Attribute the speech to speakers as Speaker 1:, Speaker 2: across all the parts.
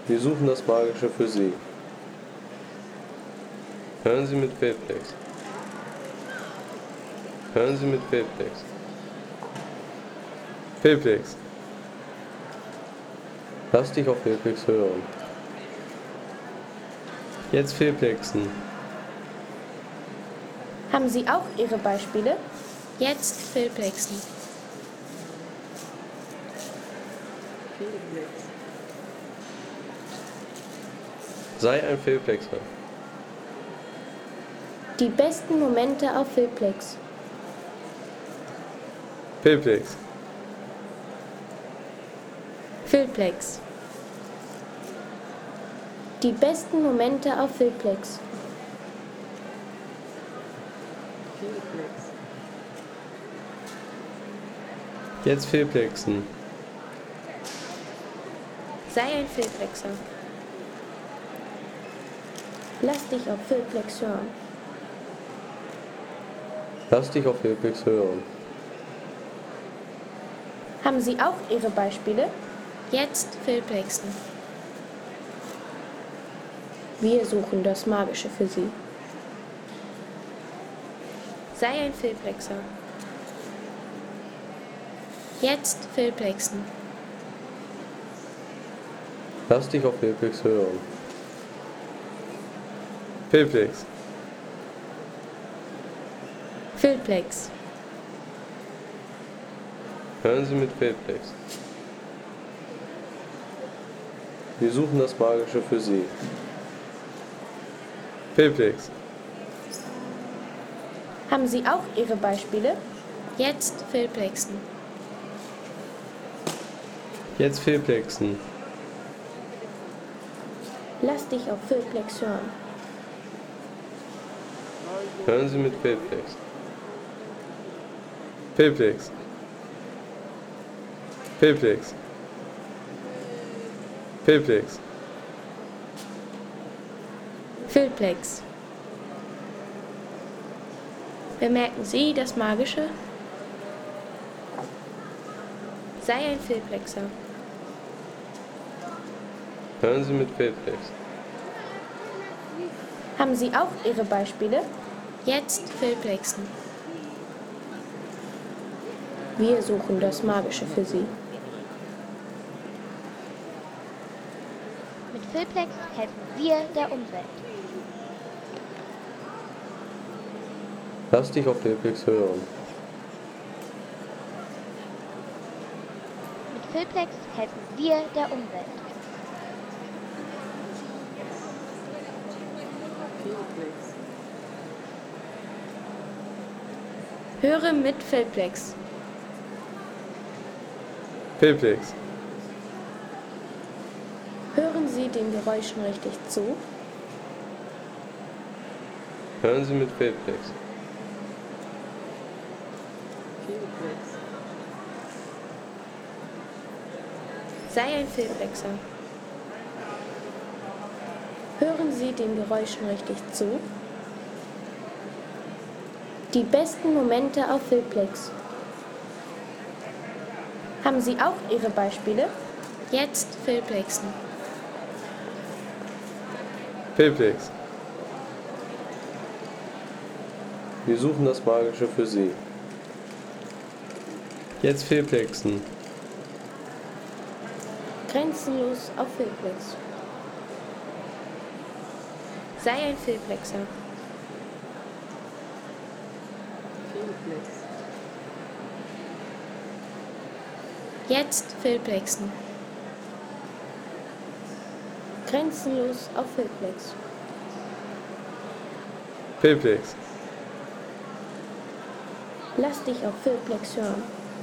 Speaker 1: Wir suchen das Magische für Sie. Hören Sie mit Filplex. Hören Sie mit Filplex. Filplex. Lass dich auf Filplex hören. Jetzt Filplexen.
Speaker 2: Haben Sie auch Ihre Beispiele? Jetzt Filplexen.
Speaker 1: Sei ein Filplexer.
Speaker 2: Die besten Momente auf Filplex.
Speaker 1: Filplex.
Speaker 2: Filplex. Die besten Momente auf Filplex.
Speaker 1: Jetzt Filplexen.
Speaker 2: Sei ein Filplexer. Lass dich auf Filplex hören.
Speaker 1: Lass dich auf Filplex hören.
Speaker 2: Haben Sie auch Ihre Beispiele? Jetzt Filplexen. Wir suchen das Magische für Sie. Sei ein Filplexer. Jetzt Filplexen.
Speaker 1: Lass dich auf Filplex hören. Filplex.
Speaker 2: Filplex.
Speaker 1: Hören Sie mit Filplex. Wir suchen das Magische für Sie. Filplex.
Speaker 2: Haben Sie auch Ihre Beispiele? Jetzt Filplexen.
Speaker 1: Jetzt Filplexen.
Speaker 2: Lass dich auf Filplex hören.
Speaker 1: Hören Sie mit Filplex. Filplex. Filplex. Filplex.
Speaker 2: Filplex. Bemerken Sie das Magische? Sei ein Filplexer.
Speaker 1: Hören Sie mit Filplex.
Speaker 2: Haben Sie auch Ihre Beispiele? Jetzt Filplexen. Wir suchen das Magische für Sie.
Speaker 3: Mit Filplex helfen wir der Umwelt.
Speaker 1: Lass dich auf Filplex hören.
Speaker 3: Mit Filplex helfen wir der Umwelt.
Speaker 2: Höre mit Filplex.
Speaker 1: Filplex.
Speaker 2: Hören Sie den Geräuschen richtig zu?
Speaker 1: Hören Sie mit Filplex.
Speaker 2: Sei ein Filplexer. Hören Sie den Geräuschen richtig zu? Die besten Momente auf Filplex. Haben Sie auch Ihre Beispiele? Jetzt Filplexen.
Speaker 1: Filplex. Wir suchen das Magische für Sie. Jetzt Filplexen.
Speaker 2: Grenzenlos auf Filplex. Sei ein Filplexer. Jetzt Filplexen. Grenzenlos auf Filplex.
Speaker 1: Filplex.
Speaker 2: Lass dich auf Filplex hören.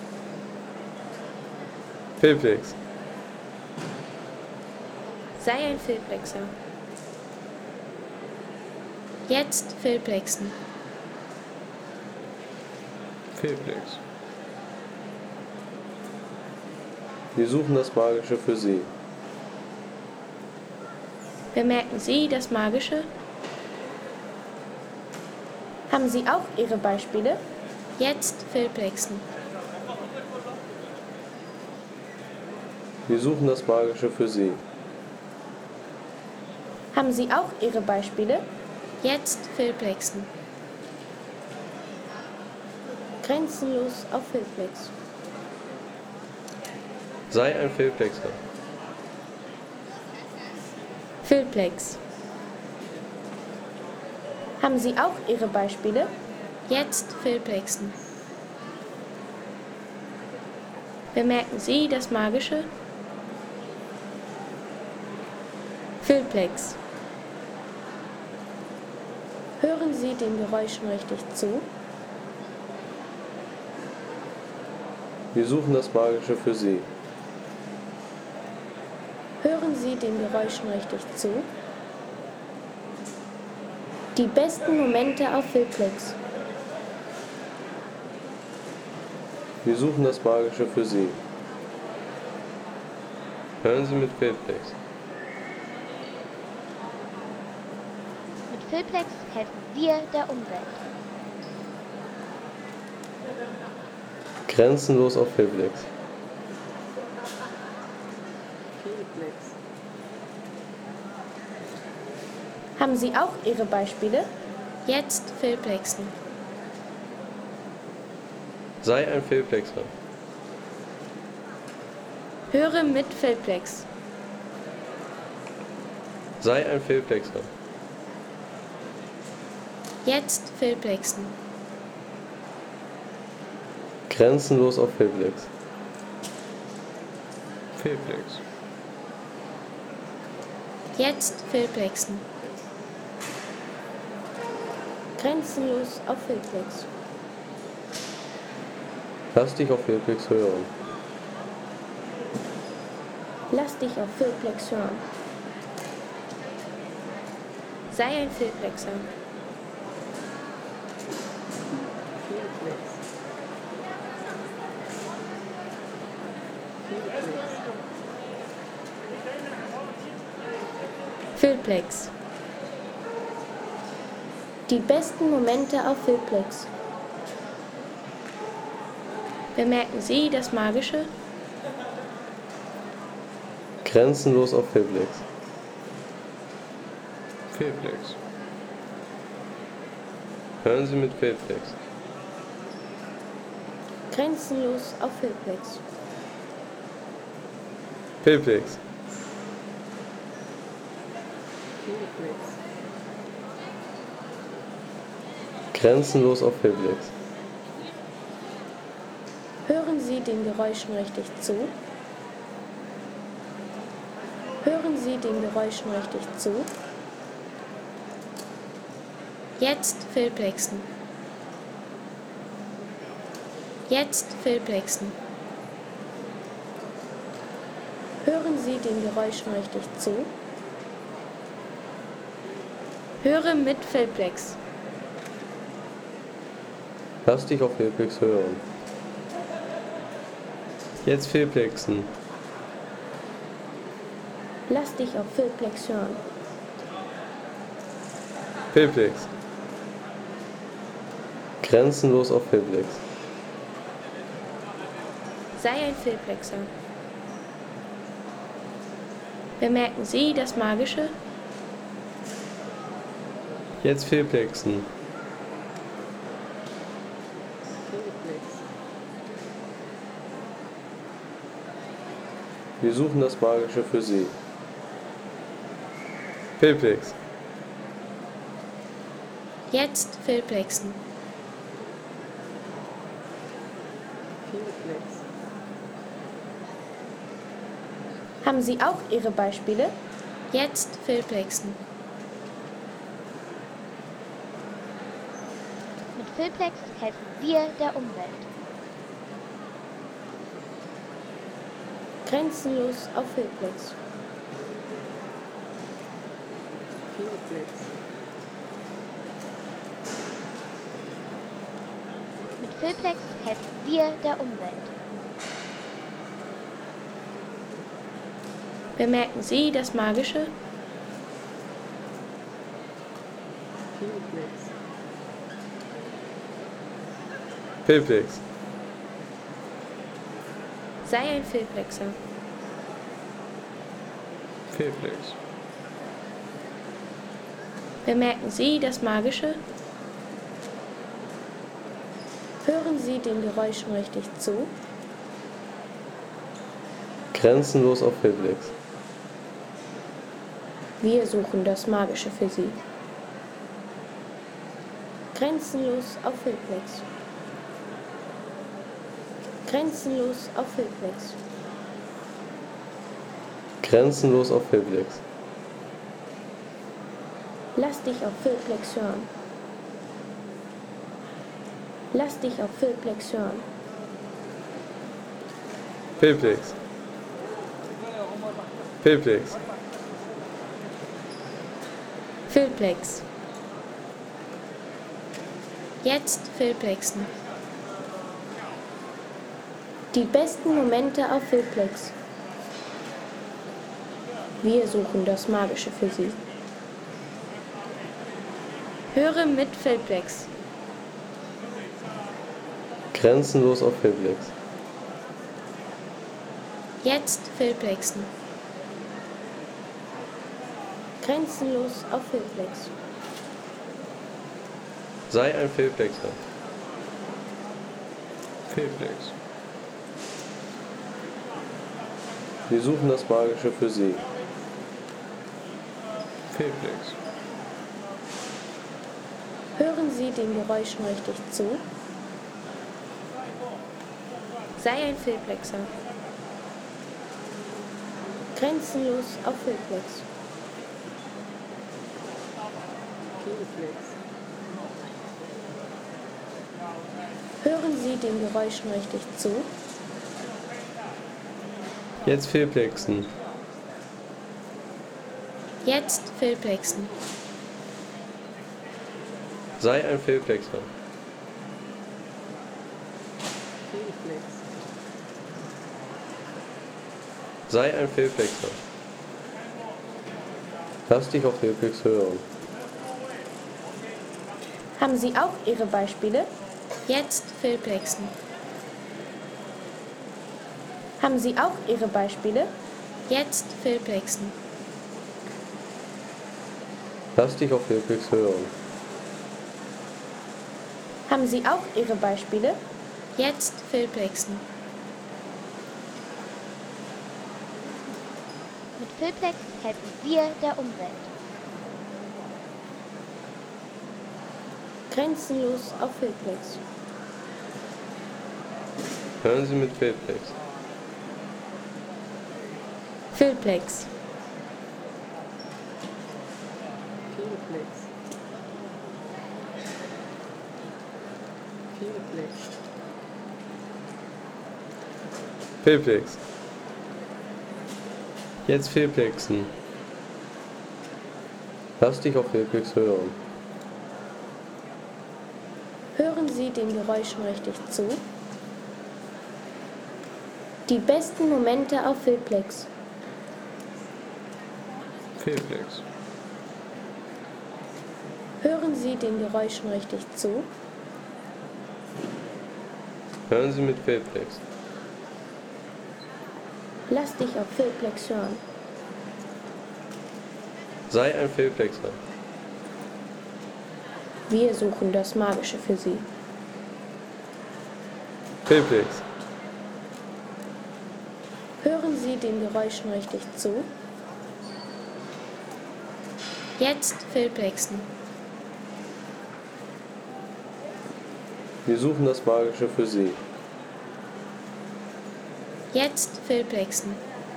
Speaker 1: Filplex.
Speaker 2: Sei ein Filplexer. Jetzt Filplexen.
Speaker 1: Filplex. Wir suchen das Magische für Sie.
Speaker 2: Bemerken Sie das Magische? Haben Sie auch Ihre Beispiele? Jetzt Filplexen.
Speaker 1: Wir suchen das Magische für Sie.
Speaker 2: Haben Sie auch Ihre Beispiele? Jetzt Filplexen. Grenzenlos auf Filplex.
Speaker 1: Sei ein Filplexer.
Speaker 2: Filplex. Haben Sie auch Ihre Beispiele? Jetzt Filplexen. Bemerken Sie das Magische? Filplex. Hören Sie den Geräuschen richtig zu?
Speaker 1: Wir suchen das Magische für Sie.
Speaker 2: Hören Sie den Geräuschen richtig zu? Die besten Momente auf Filplex.
Speaker 1: Wir suchen das Magische für Sie. Hören Sie mit Filplex.
Speaker 3: Mit Filplex helfen wir der Umwelt.
Speaker 1: Grenzenlos auf Filplex.
Speaker 2: Haben Sie auch Ihre Beispiele? Jetzt Filplexen.
Speaker 1: Sei ein Filplexer.
Speaker 2: Höre mit Filplex.
Speaker 1: Sei ein Filplexer.
Speaker 2: Jetzt Filplexen.
Speaker 1: Grenzenlos auf Filplex. Filplex.
Speaker 2: Jetzt Filplexen. Grenzenlos auf Filplex.
Speaker 1: Lass dich auf Filplex hören.
Speaker 2: Lass dich auf Filplex hören. Sei ein Filplexer. Filplex. Die besten Momente auf Filplex. Bemerken Sie das Magische?
Speaker 1: Grenzenlos auf Filplex. Filplex. Hören Sie mit Filplex.
Speaker 2: Grenzenlos auf Filplex.
Speaker 1: Filplex. Grenzenlos auf Filplex.
Speaker 2: Hören Sie den Geräuschen richtig zu? Hören Sie den Geräuschen richtig zu? Jetzt Filplexen. Jetzt Filplexen. Hören Sie den Geräuschen richtig zu? Höre mit Filplex.
Speaker 1: Lass dich auf Filplex hören. Jetzt Filplexen.
Speaker 2: Lass dich auf Filplex hören.
Speaker 1: Filplex. Grenzenlos auf Filplex.
Speaker 2: Sei ein Filplexer. Bemerken Sie das Magische?
Speaker 1: Jetzt Filplexen. Wir suchen das Magische für Sie. Filplex.
Speaker 2: Jetzt Filplexen. Haben Sie auch Ihre Beispiele? Jetzt Filplexen.
Speaker 3: Mit Filplex helfen wir der Umwelt.
Speaker 2: Grenzenlos auf Filplex.
Speaker 3: Mit Filplex helfen wir der Umwelt.
Speaker 2: Bemerken Sie das Magische?
Speaker 1: Filplex.
Speaker 2: Sei ein Filplexer.
Speaker 1: Filplex.
Speaker 2: Bemerken Sie das Magische? Hören Sie den Geräuschen richtig zu?
Speaker 1: Grenzenlos auf Filplex.
Speaker 2: Wir suchen das Magische für Sie. Grenzenlos auf Filplex. Grenzenlos auf Filplex.
Speaker 1: Grenzenlos auf Filplex.
Speaker 2: Lass dich auf Filplex hören. Lass dich auf Filplex hören.
Speaker 1: Filplex. Filplex.
Speaker 2: Filplex. Jetzt Filplexen. Die besten Momente auf Filplex. Wir suchen das Magische für Sie. Höre mit Filplex.
Speaker 1: Grenzenlos auf Filplex.
Speaker 2: Jetzt Filplexen. Grenzenlos auf Filplex.
Speaker 1: Sei ein Filplexer. Filplex. Wir suchen das Magische für Sie. Filplex.
Speaker 2: Hören Sie den Geräuschen richtig zu? Sei ein Filplexer. Grenzenlos auf Filplex. Hören Sie den Geräuschen richtig zu?
Speaker 1: Jetzt Filplexen.
Speaker 2: Jetzt Filplexen.
Speaker 1: Sei ein Filplexer. Sei ein Filplexer. Lass dich auf Filplex hören.
Speaker 2: Haben Sie auch Ihre Beispiele? Jetzt Filplexen. Haben Sie auch Ihre Beispiele? Jetzt Filplexen.
Speaker 1: Lass dich auf Filplex hören.
Speaker 2: Haben Sie auch Ihre Beispiele? Jetzt Filplexen.
Speaker 3: Mit Filplex helfen wir der Umwelt.
Speaker 2: Grenzenlos auf Filplex.
Speaker 1: Hören Sie mit Filplex.
Speaker 2: Filplex.
Speaker 1: Filplex. Jetzt Filplexen. Lass dich auf Filplex hören.
Speaker 2: Hören Sie den Geräuschen richtig zu? Die besten Momente auf Filplex.
Speaker 1: Filplex.
Speaker 2: Hören Sie den Geräuschen richtig zu?
Speaker 1: Hören Sie mit Filplex.
Speaker 2: Lass dich auf Filplex hören.
Speaker 1: Sei ein Filplexer.
Speaker 2: Wir suchen das Magische für Sie.
Speaker 1: Filplex.
Speaker 2: Hören Sie den Geräuschen richtig zu? Jetzt Filplexen.
Speaker 1: Wir suchen das Magische für Sie.
Speaker 2: Jetzt Filplexen.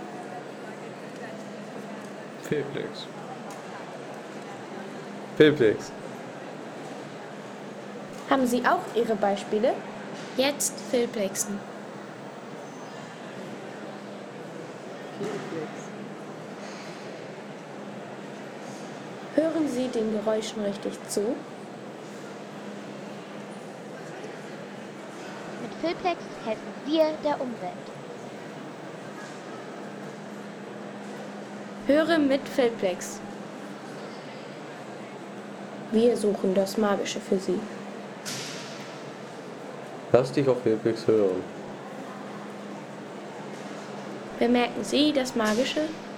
Speaker 1: Filplex. Filplex.
Speaker 2: Haben Sie auch Ihre Beispiele? Jetzt Filplexen. Hören Sie den Geräuschen richtig zu?
Speaker 3: Mit Filplex helfen wir der Umwelt.
Speaker 2: Höre mit Filplex. Wir suchen das Magische für Sie.
Speaker 1: Lass dich auf Filplex hören.
Speaker 2: Bemerken Sie das Magische?